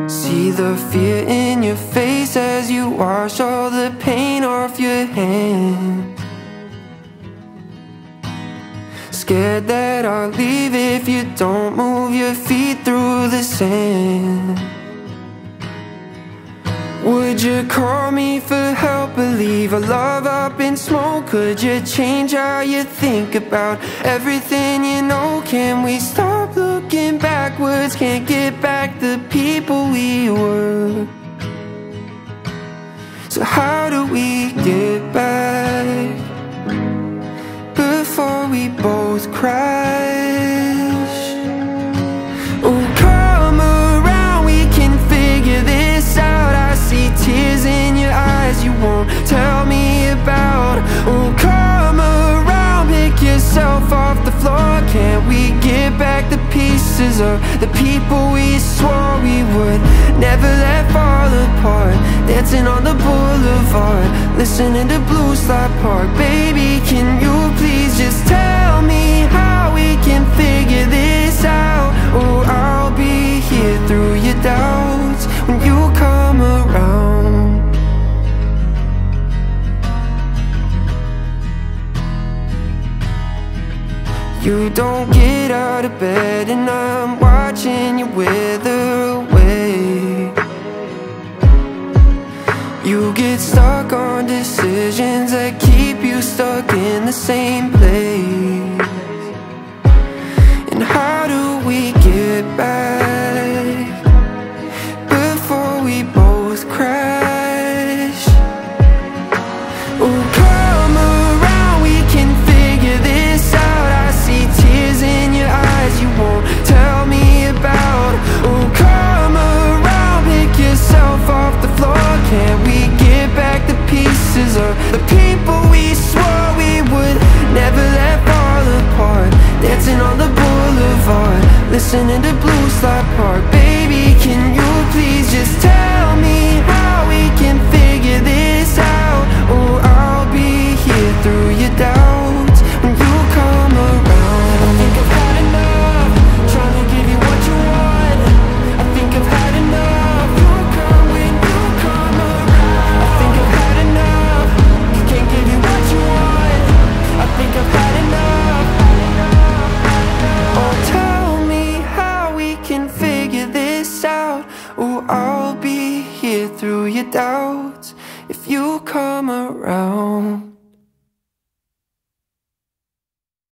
See the fear in your face as you wash all the pain off your hands. Scared that I'll leave if you don't move your feet through the sand. Would you call me for help or leave our love up in smoke? Could you change how you think about everything you know? Can we stop looking backwards? Can't get back the people we were. So how do we get back before we both crash? Oh, come around, we can figure this out. I see tears in your eyes you won't tell me about. Oh, come around, pick yourself off the floor. Can't we get back the pieces of the people we swore we would never let fall apart? Dancing on the boulevard, listening to Blue Slide Park. Baby, can you please just tell me how we can figure this out? Oh, I'll be here through your doubts when you come around. You don't get out of bed and I'm watching you wither away. You get stuck on decisions that keep you stuck in the same place. And how do we get back before we both crash? Oh, come around, we can figure this out. I see tears in your eyes you won't tell me about. Oh, come around, pick yourself off the floor. Can we get back the pieces of the people we swore we would never let fall apart? Dancing on the boulevard, listening to Blue Slide Park. Baby, can you please just tell me how we can figure this out? Oh, I'll be here through your doubts when you come around. I think I've had enough, trying to give you what you want. I think I've had enough, you come when you come around. I think I've had enough, can't give you what you want. I think I've had enough. Oh, tell me how we can figure this out. Oh, I'll be here through your doubts if you come around.